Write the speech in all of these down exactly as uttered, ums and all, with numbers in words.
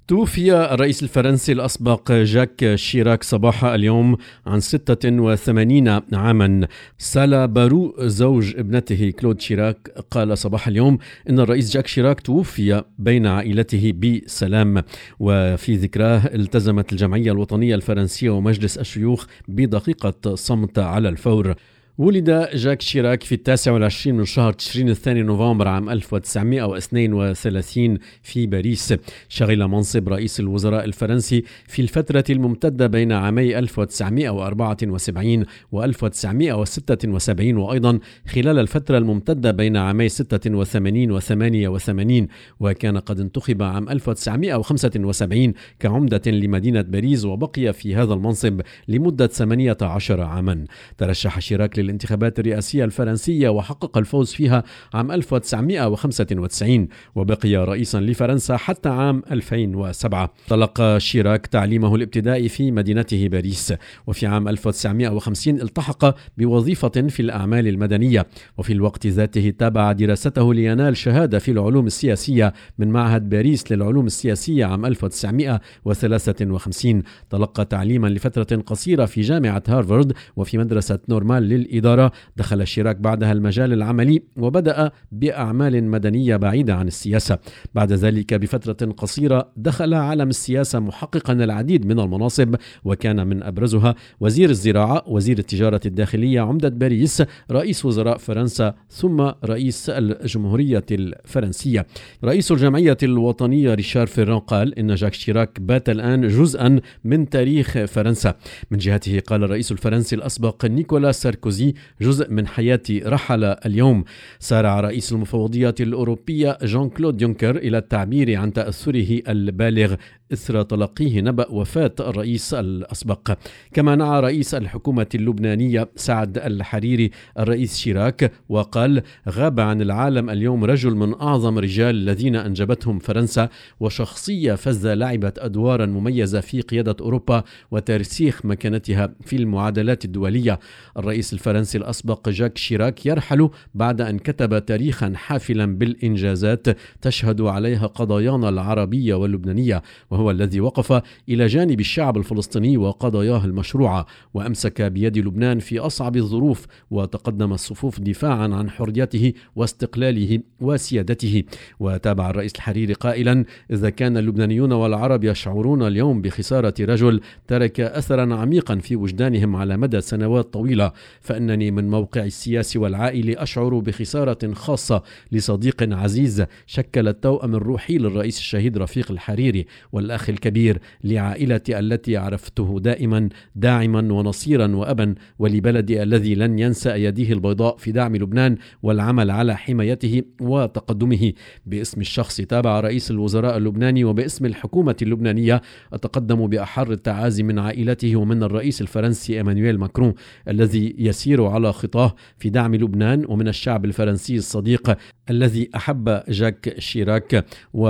توفي الرئيس الفرنسي الأسبق جاك شيراك صباح اليوم عن ستة وثمانين عاما. سالا بارو زوج ابنته كلود شيراك قال صباح اليوم إن الرئيس جاك شيراك توفي بين عائلته بسلام، وفي ذكراه التزمت الجمعية الوطنية الفرنسية ومجلس الشيوخ بدقيقة صمت على الفور. ولد جاك شيراك في التاسع والعشرين من شهر تشرين الثاني نوفمبر عام ألف وتسعمائة واثنين وثلاثين في باريس. شغل منصب رئيس الوزراء الفرنسي في الفترة الممتدة بين عامي ألف وتسعمائة وأربعة وسبعين و ألف وتسعمائة وستة وسبعين، وأيضا خلال الفترة الممتدة بين عامي ستة وثمانين و ثمانية وثمانين، وكان قد انتخب عام ألف وتسعمائة وخمسة وسبعين كعمدة لمدينة باريس، وبقي في هذا المنصب لمدة ثمانية عشر عاما. ترشح شيراك الانتخابات الرئاسية الفرنسية وحقق الفوز فيها عام ألف وتسعمائة وخمسة وتسعين، وبقي رئيسا لفرنسا حتى عام ألفين وسبعة. تلقى شيراك تعليمه الابتدائي في مدينته باريس، وفي عام ألف وتسعمائة وخمسين التحق بوظيفة في الأعمال المدنية، وفي الوقت ذاته تابع دراسته لينال شهادة في العلوم السياسية من معهد باريس للعلوم السياسية عام ألف وتسعمائة وثلاثة وخمسين. تلقى تعليما لفترة قصيرة في جامعة هارفارد وفي مدرسة نورمال للإدارة. دخل شيراك بعدها المجال العملي وبدأ بأعمال مدنية بعيدة عن السياسة. بعد ذلك بفترة قصيرة دخل عالم السياسة محققا العديد من المناصب، وكان من أبرزها وزير الزراعة، وزير التجارة الداخلية، عمدة باريس، رئيس وزراء فرنسا، ثم رئيس الجمهورية الفرنسية. رئيس الجمعية الوطنية ريشار فيران قال إن جاك شيراك بات الآن جزءا من تاريخ فرنسا. من جهته قال الرئيس الفرنسي الأسبق نيكولا ساركوزي جزء من حياتي رحل اليوم. سارع رئيس المفوضية الأوروبية جان كلود يونكر إلى التعبير عن تأثره البالغ إثر تلقيه نبأ وفاة الرئيس الأسبق. كما نعى رئيس الحكومة اللبنانية سعد الحريري الرئيس شيراك وقال: غاب عن العالم اليوم رجل من أعظم رجال الذين أنجبتهم فرنسا، وشخصية فذة لعبت أدوارا مميزة في قيادة أوروبا وترسيخ مكانتها في المعادلات الدولية. الرئيس الفرنسي الأسبق جاك شيراك يرحل بعد أن كتب تاريخا حافلا بالإنجازات تشهد عليها قضايانا العربية واللبنانية، وهو الذي وقف إلى جانب الشعب الفلسطيني وقضاياه المشروعة، وأمسك بيد لبنان في أصعب الظروف، وتقدم الصفوف دفاعا عن حريته واستقلاله وسيادته. وتابع الرئيس الحريري قائلا: إذا كان اللبنانيون والعرب يشعرون اليوم بخسارة رجل ترك أثرا عميقا في وجدانهم على مدى سنوات طويلة، فإنني من موقع السياسي والعائلي أشعر بخسارة خاصة لصديق عزيز شكل التوأم الروحي للرئيس الشهيد رفيق الحريري، والأخ الكبير لعائلتي التي عرفته دائما داعما ونصيرا وأبا، ولبلدي الذي لن ينسى أيديه البيضاء في دعم لبنان والعمل على حمايته وتقدمه. باسم الشخص تابع رئيس الوزراء اللبناني وباسم الحكومة اللبنانية أتقدم بأحر التعازي من عائلته ومن الرئيس الفرنسي إيمانويل ماكرون الذي يسير على خطاه في دعم لبنان، ومن الشعب الفرنسي الصديق الذي أحب جاك شيراك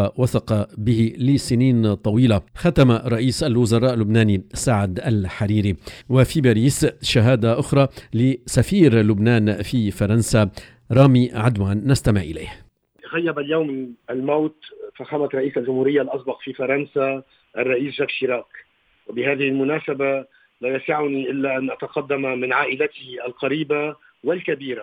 ووثق به لسنين طويلة. ختم رئيس الوزراء اللبناني سعد الحريري. وفي باريس شهادة أخرى لسفير لبنان في فرنسا رامي عدوان، نستمع إليه. غيب اليوم الموت فخامة رئيس الجمهورية الأسبق في فرنسا الرئيس جاك شيراك، وبهذه المناسبة لا يسعني إلا أن أتقدم من عائلته القريبة والكبيرة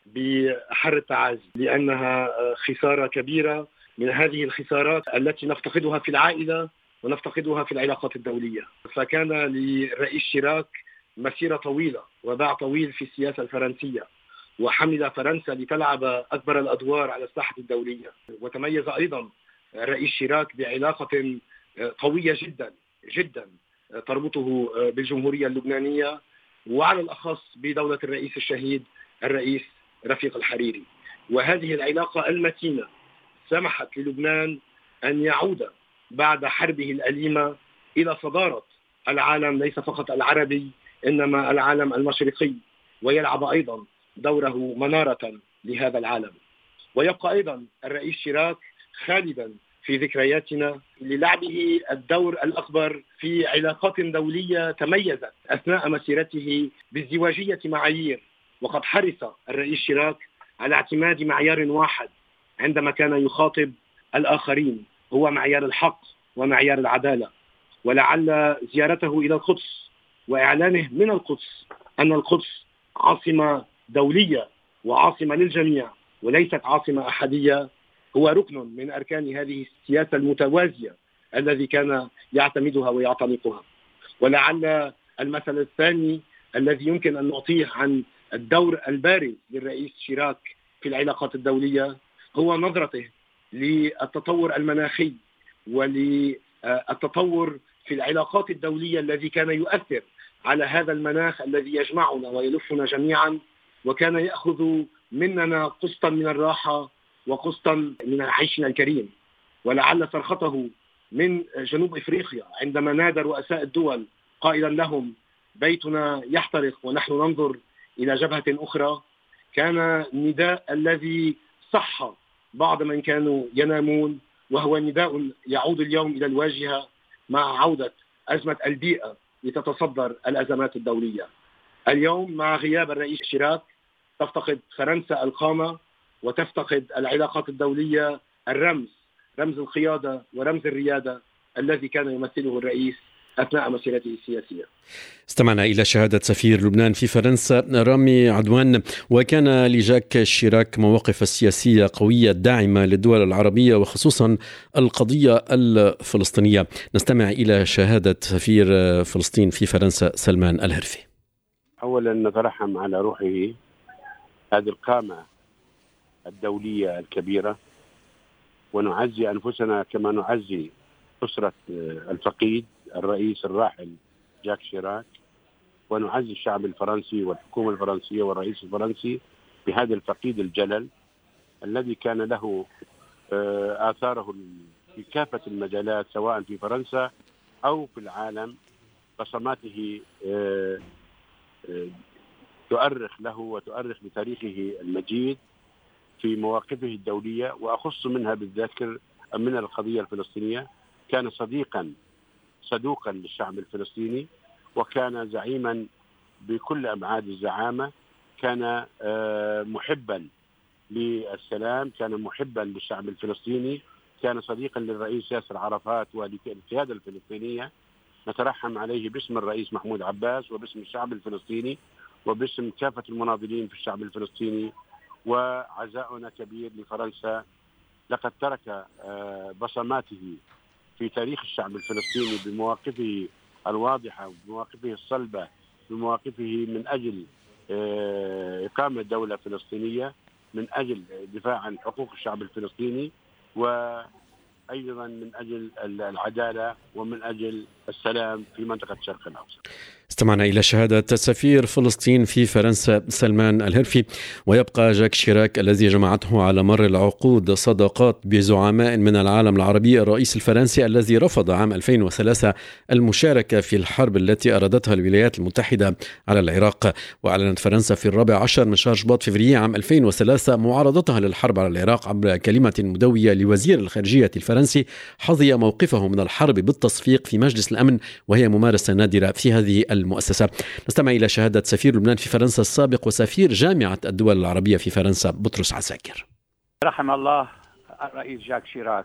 بأحر التعازي، لأنها خسارة كبيرة من هذه الخسارات التي نفتقدها في العائلة ونفتقدها في العلاقات الدولية. فكان للرئيس شيراك مسيرة طويلة وباع طويل في السياسة الفرنسية، وحمل فرنسا لتلعب أكبر الأدوار على الساحة الدولية. وتميز أيضا الرئيس شيراك بعلاقة قوية جدا جدا تربطه بالجمهورية اللبنانية، وعلى الأخص بدولة الرئيس الشهيد الرئيس رفيق الحريري. وهذه العلاقة المتينة سمحت للبنان أن يعود بعد حربه الأليمة إلى صدارة العالم، ليس فقط العربي إنما العالم المشرقي، ويلعب أيضا دوره منارة لهذا العالم. ويبقى أيضا الرئيس شيراك خالدا في ذكرياتنا للعبه الدور الأكبر في علاقات دولية تميزت أثناء مسيرته بازدواجية معايير، وقد حرص الرئيس شيراك على اعتماد معيار واحد عندما كان يخاطب الآخرين، هو معيار الحق ومعيار العدالة. ولعل زيارته إلى القدس وإعلانه من القدس أن القدس عاصمة دولية وعاصمة للجميع وليست عاصمة أحدية هو ركن من أركان هذه السياسة المتوازية الذي كان يعتمدها ويعتنقها. ولعل المثل الثاني الذي يمكن أن نعطيه عن الدور البارز للرئيس شيراك في العلاقات الدولية هو نظرته للتطور المناخي وللتطور في العلاقات الدولية الذي كان يؤثر على هذا المناخ الذي يجمعنا ويلفنا جميعا، وكان يأخذ مننا قسطا من الراحة وقسطا من عيشنا الكريم. ولعل صرخته من جنوب إفريقيا عندما نادى رؤساء الدول قائلا لهم بيتنا يحترق ونحن ننظر إلى جبهة أخرى كان نداء الذي صح بعض من كانوا ينامون، وهو نداء يعود اليوم إلى الواجهة مع عودة أزمة البيئة لتتصدر الأزمات الدولية. اليوم مع غياب الرئيس شيراك تفتقد فرنسا القامة وتفتقد العلاقات الدولية الرمز، رمز القيادة ورمز الريادة الذي كان يمثله الرئيس أثناء مسيرته السياسية. استمعنا إلى شهادة سفير لبنان في فرنسا رامي عدوان. وكان لجاك شيراك مواقف السياسية قوية داعمة للدول العربية وخصوصا القضية الفلسطينية. نستمع إلى شهادة سفير فلسطين في فرنسا سلمان الهرفي. أولا نترحم على روحه هذه القامة الدولية الكبيرة، ونعزي أنفسنا كما نعزي أسرة الفقيد الرئيس الراحل جاك شيراك، ونعزي الشعب الفرنسي والحكومة الفرنسية والرئيس الفرنسي بهذا الفقيد الجلل الذي كان له آثاره في كافة المجالات سواء في فرنسا أو في العالم. بصماته تؤرخ له وتؤرخ بتاريخه المجيد في مواقفه الدولية، وأخص منها بالذكر من القضية الفلسطينية. كان صديقا صدوقا للشعب الفلسطيني، وكان زعيما بكل أبعاد الزعامة، كان محبا للسلام، كان محبا للشعب الفلسطيني، كان صديقا للرئيس ياسر عرفات وللقيادة الفلسطينية. نترحم عليه باسم الرئيس محمود عباس وباسم الشعب الفلسطيني وباسم كافة المناضلين في الشعب الفلسطيني، وعزاؤنا كبير لفرنسا. لقد ترك بصماته في تاريخ الشعب الفلسطيني بمواقفه الواضحة وبمواقفه الصلبة، بمواقفه من أجل إقامة دولة فلسطينية، من أجل دفاع عن حقوق الشعب الفلسطيني، وأيضا من أجل العدالة ومن أجل السلام في منطقة الشرق الأوسط. استمعنا إلى شهادة سفير فلسطين في فرنسا سلمان الهرفي. ويبقى جاك شيراك الذي جمعته على مر العقود صداقات بزعماء من العالم العربي، الرئيس الفرنسي الذي رفض عام ألفين وثلاثة المشاركة في الحرب التي أرادتها الولايات المتحدة على العراق. وأعلنت فرنسا في الرابع عشر من شهر شباط فبراير عام ألفين وثلاثة معارضتها للحرب على العراق عبر كلمة مدوية لوزير الخارجية الفرنسي حظي موقفه من الحرب بالتصفيق في مجلس الأمن، وهي ممارسة نادرة في هذه المؤسسة. نستمع إلى شهادة سفير لبنان في فرنسا السابق وسفير جامعة الدول العربية في فرنسا بطرس عساكر. رحم الله الرئيس جاك شيراك،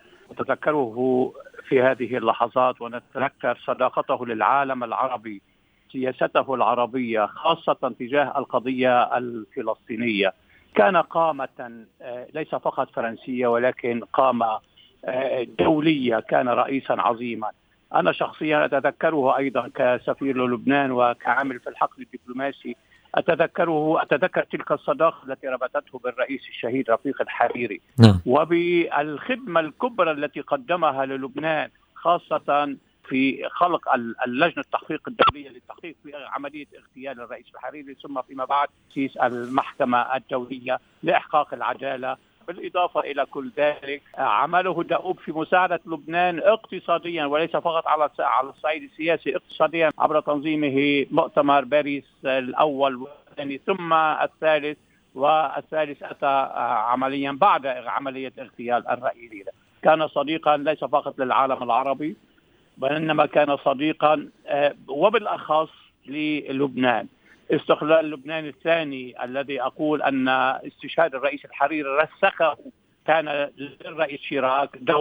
وتذكره في هذه اللحظات ونتذكر صداقته للعالم العربي، سياسته العربية خاصة تجاه القضية الفلسطينية. كان قامة ليس فقط فرنسية ولكن قامة دولية، كان رئيسا عظيما. أنا شخصيا أتذكره أيضا كسفير للبنان وكعامل في الحقل الدبلوماسي. أتذكره أتذكر تلك الصداقة التي ربطته بالرئيس الشهيد رفيق الحريري، نعم. وبالخدمة الكبرى التي قدمها للبنان خاصة في خلق اللجنة التحقيق الدولية للتحقيق في عملية اغتيال الرئيس الحريري، ثم فيما بعد تأسيس المحكمة الدولية لإحقاق العدالة. بالإضافة إلى كل ذلك عمله دؤوب في مساعدة لبنان اقتصاديا وليس فقط على على الصعيد السياسي، اقتصاديا عبر تنظيمه مؤتمر باريس الأول والثاني ثم الثالث، والثالث أتى عمليا بعد عملية اغتيال الرئيس. كان صديقا ليس فقط للعالم العربي وإنما كان صديقا وبالأخص للبنان. استقلال لبنان الثاني الذي أقول أن استشهاد الرئيس الحريري رسخه، كان للرئيس شيراك دور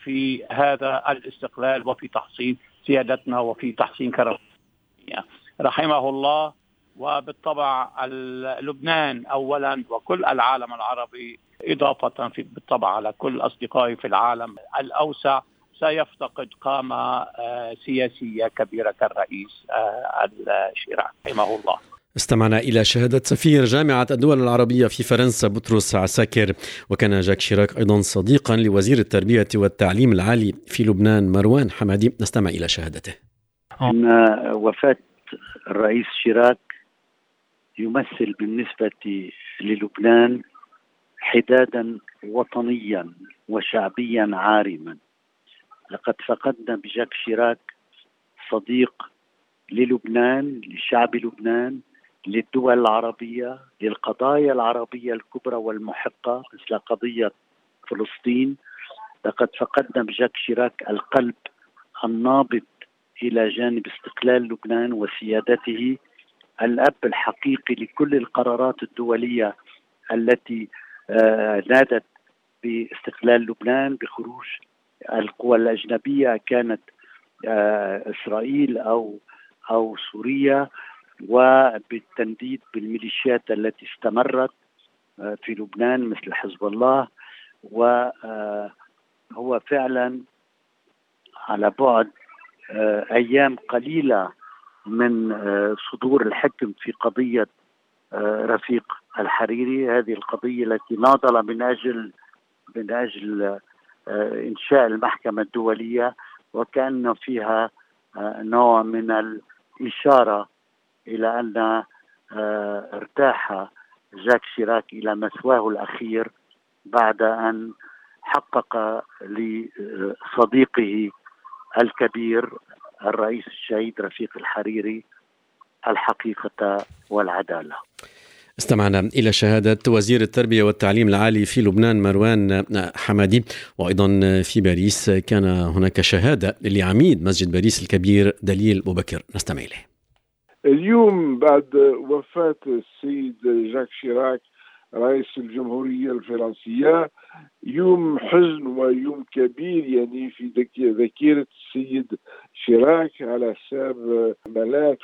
في هذا الاستقلال وفي تحصين سيادتنا وفي تحسين كرامتنا. رحمه الله. وبالطبع لبنان أولا وكل العالم العربي إضافة في بالطبع على كل أصدقائي في العالم الأوسع سيفتقد قامة سياسية كبيرة كالرئيس شيراك رحمه الله. استمعنا إلى شهادة سفير جامعة الدول العربية في فرنسا بطرس عساكر. وكان جاك شيراك أيضا صديقا لوزير التربية والتعليم العالي في لبنان مروان حمادي. نستمع إلى شهادته. إن وفاة الرئيس شيراك يمثل بالنسبة للبنان حدادا وطنيا وشعبيا عارما. لقد فقدنا بجاك شيراك صديق للبنان، لشعب لبنان، للدول العربية، للقضايا العربية الكبرى والمحقة مثل قضية فلسطين. لقد فقدنا بجاك شيراك القلب النابض إلى جانب استقلال لبنان وسيادته، الأب الحقيقي لكل القرارات الدولية التي آه نادت باستقلال لبنان، بخروج القوى الأجنبية كانت آه إسرائيل أو أو سوريا، وبالتنديد بالميليشيات التي استمرت آه في لبنان مثل حزب الله. وهو فعلا على بعد آه أيام قليلة من آه صدور الحكم في قضية آه رفيق الحريري، هذه القضية التي ناضل من أجل من أجل آه إنشاء المحكمة الدولية، وكأن فيها آه نوع من الإشارة إلى أن آه ارتاح جاك شيراك إلى مثواه الأخير بعد أن حقق لصديقه الكبير الرئيس الشهيد رفيق الحريري الحقيقة والعدالة. استمعنا إلى شهادة وزير التربية والتعليم العالي في لبنان مروان حمادي. وأيضا في باريس كان هناك شهادة لعميد مسجد باريس الكبير دليل بوبكر. نستمع إليه. اليوم بعد وفاة السيد جاك شيراك رئيس الجمهورية الفرنسية يوم حزن ويوم كبير يعني في ذاكرة السيد شيراك على حساب مالات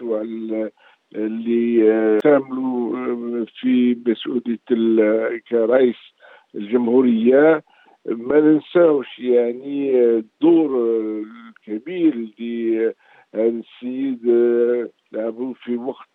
اللي تعملوا في مسؤولية كرئيس الجمهورية. ما ننساوش يعني الدور الكبير اللي السيد لعبوا في وقت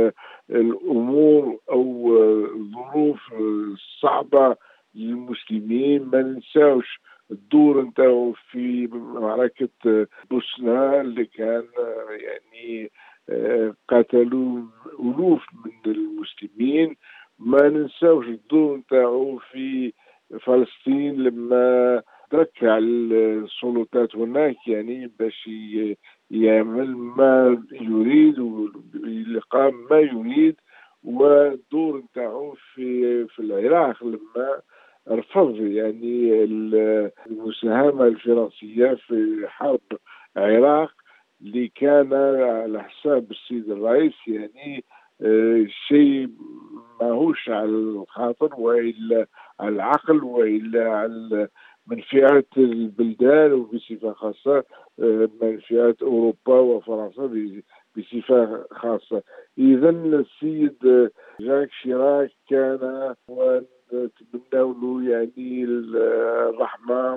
الأمور أو الظروف الصعبة للمسلمين. ما ننساوش الدور نتاعو في معركة بوسنة اللي كان يعني قتلوا ألوف من المسلمين. ما ننساوش الدور نتاعو في فلسطين لما ركع السلطات هناك يعني باش يعمل ما يريد ويقام ما يريد. والدور نتاعو في في العراق لما رفض يعني المساهمة الفرنسية في حرب العراق اللي كان على حساب السيد الرئيس يعني آه شيء ماهوش على الخاطر وإلا على العقل وإلا على منفعة البلدان وبصفة خاصة آه منفعة أوروبا وفرنسا بصفة خاصة. إذا السيد جاك شيراك كان ونتمنى له يعني الرحمة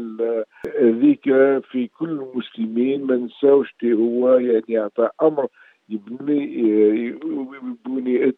والذكرى في كل المسلمين. ما نساوش هو يعني أعطى أمر يبني بنية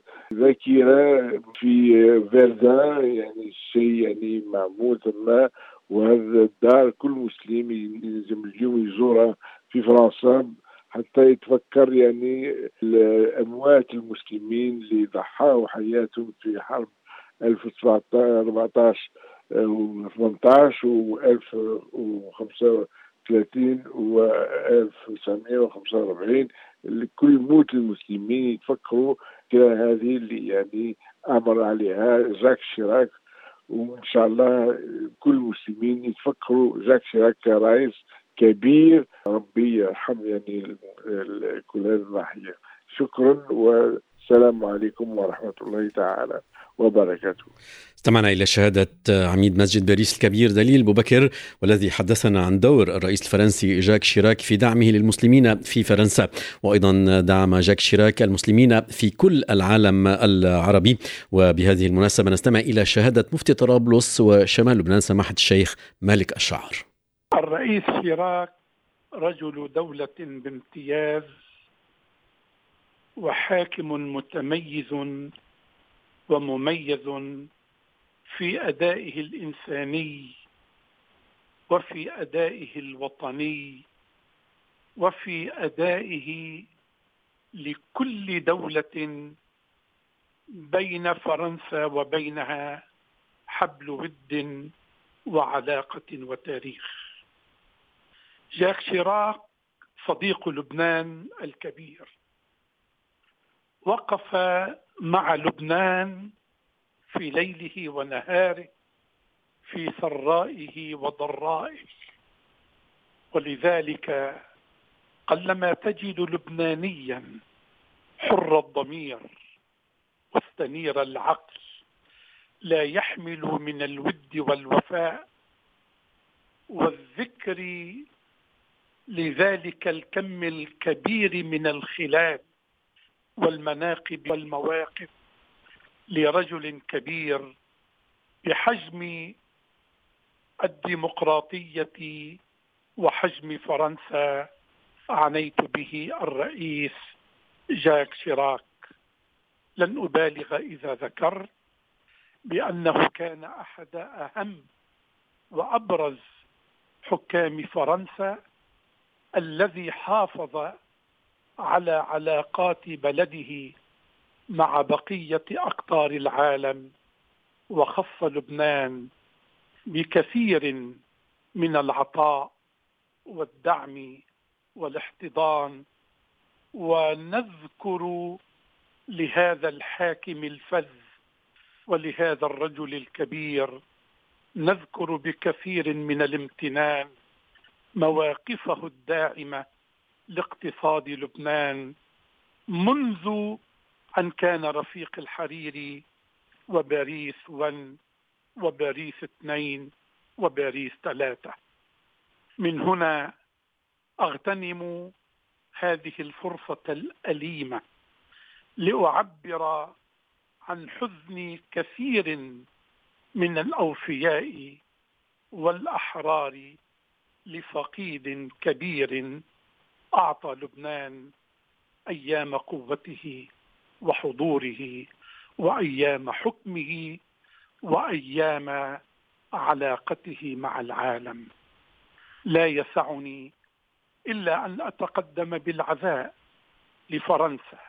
ذاكرة في فيردان يعني الشيء يعني معمول ثم. وهذا الدار كل مسلم يلزم اليوم يزورها في فرنسا حتى يتفكر يعني الأموات المسلمين اللي ضحوا حياتهم في حرب ألف وأربعتاش وثمانتاش وألف وخمسة وثلاثين وألف وتسعمائة وخمسة وأربعين. كل موت المسلمين يتفكروا كلا هذه اللي يعني أمر عليها جاك شيراك. وإن شاء الله كل المسلمين يتفكروا جاك شيراك كرئيس كبير. ربي يرحم يعني كل هذه الناحية. شكرا والسلام عليكم ورحمة الله تعالى وبركاته. استمعنا إلى شهادة عميد مسجد باريس الكبير دليل بوبكر، والذي حدثنا عن دور الرئيس الفرنسي جاك شيراك في دعمه للمسلمين في فرنسا، وأيضا دعم جاك شيراك المسلمين في كل العالم العربي. وبهذه المناسبة نستمع إلى شهادة مفتي طرابلس وشمال لبنان سماحة الشيخ مالك الشعر. الرئيس شيراك رجل دولة بامتياز وحاكم متميز ومميز في أدائه الإنساني وفي أدائه الوطني وفي أدائه لكل دولة بين فرنسا وبينها حبل ود وعلاقة وتاريخ. جاك شيراك صديق لبنان الكبير، وقف مع لبنان في ليله ونهاره، في سرائه وضرائه، ولذلك قلما تجد لبنانيا حر الضمير مستنير العقل لا يحمل من الود والوفاء والذكر لذلك الكم الكبير من الخلال والمناقب والمواقف لرجل كبير بحجم الديمقراطية وحجم فرنسا عنيت به الرئيس جاك شيراك. لن أبالغ إذا ذكرت بأنه كان أحد أهم وأبرز حكام فرنسا الذي حافظ على علاقات بلده مع بقية أقطار العالم، وخص لبنان بكثير من العطاء والدعم والاحتضان. ونذكر لهذا الحاكم الفذ ولهذا الرجل الكبير، نذكر بكثير من الامتنان مواقفه الداعمة لاقتصاد لبنان منذ أن كان رفيق الحريري وباريس واحد وباريس اثنين وباريس ثلاثة. من هنا أغتنم هذه الفرصة الأليمة لأعبر عن حزن كثير من الأوفياء والأحرار لفقيد كبير أعطى لبنان أيام قوته وحضوره وأيام حكمه وأيام علاقته مع العالم. لا يسعني إلا أن أتقدم بالعزاء لفرنسا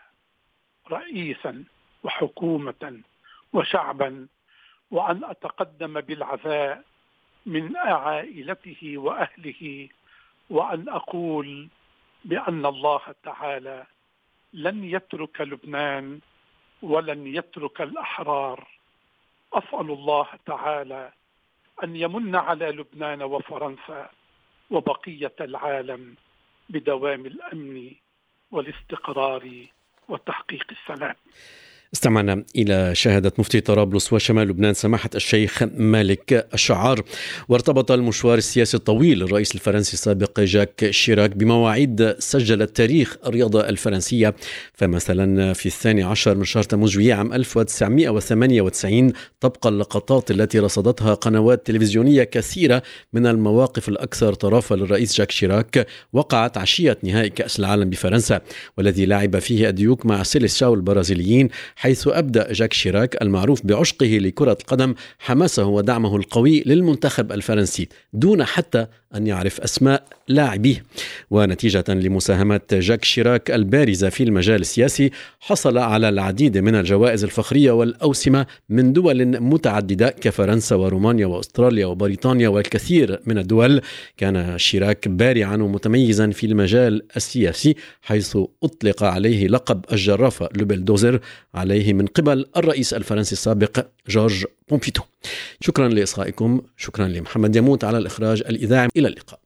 رئيسا وحكومة وشعبا، وأن أتقدم بالعزاء من عائلته وأهله، وأن أقول بأن الله تعالى لن يترك لبنان ولن يترك الأحرار. أسأل الله تعالى أن يمن على لبنان وفرنسا وبقية العالم بدوام الأمن والاستقرار وتحقيق السلام. استمعنا إلى شهادة مفتي طرابلس وشمال لبنان سماحة الشيخ مالك الشعار. وارتبط المشوار السياسي الطويل للرئيس الفرنسي السابق جاك شيراك بمواعيد سجلت تاريخ الرياضة الفرنسية. فمثلا في الثاني عشر من شهر تموز جويلية عام ألف وتسعمائة وثمانية وتسعين تبقى اللقطات التي رصدتها قنوات تلفزيونية كثيرة من المواقف الأكثر طرافة للرئيس جاك شيراك وقعت عشية نهائي كأس العالم بفرنسا، والذي لعب فيه أديوك مع سيليساو البرازيليين، حيث أبدأ جاك شيراك المعروف بعشقه لكرة القدم حماسه ودعمه القوي للمنتخب الفرنسي دون حتى أن يعرف أسماء لاعبيه. ونتيجة لمساهمات جاك شيراك البارزة في المجال السياسي حصل على العديد من الجوائز الفخرية والأوسمة من دول متعددة كفرنسا ورومانيا وأستراليا وبريطانيا والكثير من الدول. كان شيراك بارعا ومتميزا في المجال السياسي، حيث أطلق عليه لقب الجرافة لوبلدوزر عليه من قبل الرئيس الفرنسي السابق جورج بومبيدو. شكرا لإصغائكم، شكرا لمحمد يموت على الإخراج الإذاعي. إلى اللقاء.